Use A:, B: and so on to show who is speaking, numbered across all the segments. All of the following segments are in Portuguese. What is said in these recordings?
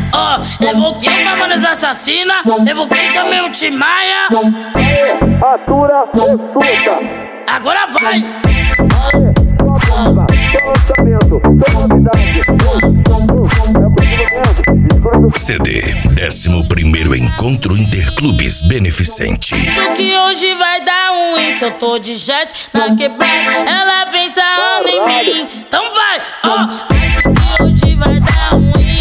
A: Ó, evoquei uma manas assassina, evoquei também o Tim Maia.
B: Atura, consulta.
A: Agora vai!
C: CD 11º Encontro Interclubes Beneficente.
A: Acho que hoje vai dar isso. Eu tô de jet na quebrada, ela vem sarrando em mim. Então vai, ó. Acho que hoje vai dar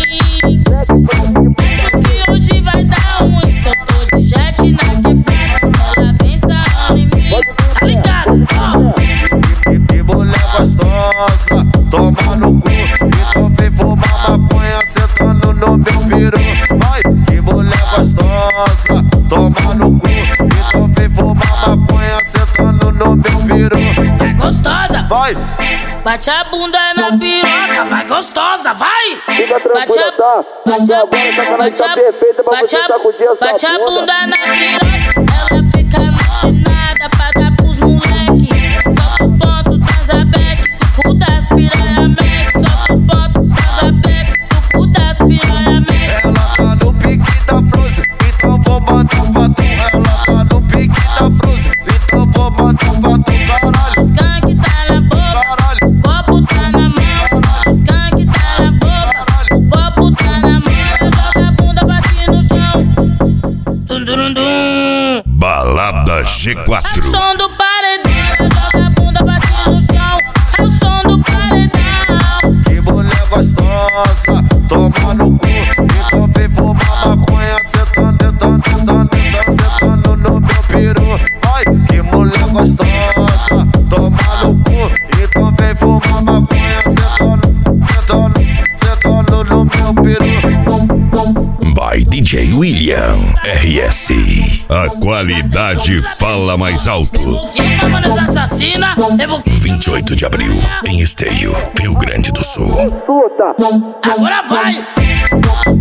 A: Acho que hoje vai dar isso. Eu tô de jet na quebrada, ela vem sarrando em mim. Tá ligado, ó.
D: Que mulher gostosa, toma no cu. Então vem fumar maconha sentando no meu peru. Vai, que mulher gostosa, toma no cu. Então vem fumar maconha sentando no meu peru.
A: Vai gostosa,
D: vai.
A: Bate a bunda na piroca, vai gostosa, vai.
B: Fica tranquila, tá?
A: Bate a
B: bunda
A: na piroca, ela fica alucinada pra dar pros moleque. Solta o ponto, transa back, fico das piranha mexe. Solta o ponto, transa back, fico das piranha mexe.
D: Ela tá no pique da Frozen, então vou matar pra tu. Ela tá no pique da Frozen, então vou matar pra tu, caralho.
A: Skunk tá na boca, o copo tá na mão. Skunk tá na boca, o copo tá na mão. Joga a bunda, bate no chão. Dum dum dum.
C: Balada
A: É o
C: G4.
A: som do paredão, joga a bunda, bate no chão. É o som do paredão.
D: Que mulher gostosa, toma no cu. Então vem fumar maconha sentando no meu peru. Vai, que mulher gostosa, toma no cu. Então vem fumar maconha sentando no meu peru.
C: By DJ William RS. A qualidade fala mais alto.
A: Evoquei uma manas assassina, evoquei
C: 28 de abril, em Esteio, Rio Grande do Sul.
B: Consulta.
A: Agora vai!